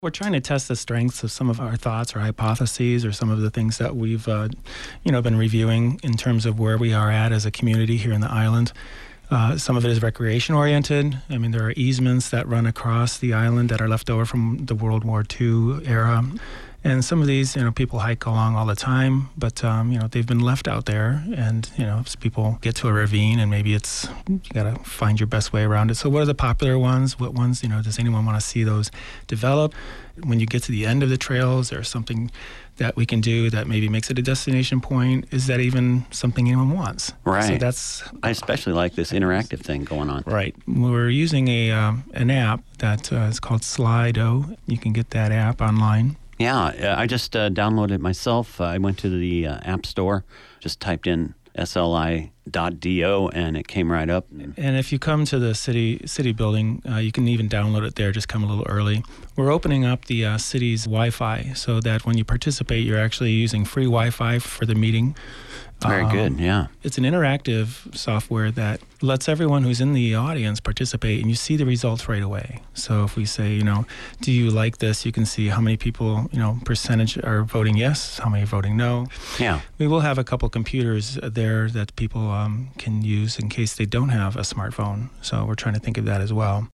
We're trying to test the strengths of some of our thoughts or hypotheses or some of the things that we've, been reviewing in terms of where we are at as a community here in the island. Some of it is recreation oriented. I mean, there are easements that run across the island that are left over from the World War II era. And some of these, people hike along all the time, but, they've been left out there. And, if people get to a ravine and maybe you got to find your best way around it. So what are the popular ones? What ones, does anyone want to see those develop? When you get to the end of the trails, there's something that we can do that maybe makes it a destination point. Is that even something anyone wants? Right. So I especially like this interactive thing going on. Right. We're using an app that is called Slido. You can get that app online. Yeah, I just downloaded it myself. I went to the App Store, just typed in sli.do, and it came right up. And if you come to the city building, you can even download it there. Just come a little early. We're opening up the city's Wi-Fi so that when you participate, you're actually using free Wi-Fi for the meeting. Very good, yeah. It's an interactive software that lets everyone who's in the audience participate, and you see the results right away. So if we say, do you like this? You can see how many people, percentage are voting yes, how many are voting no. Yeah. We will have a couple computers there that people can use in case they don't have a smartphone. So we're trying to think of that as well.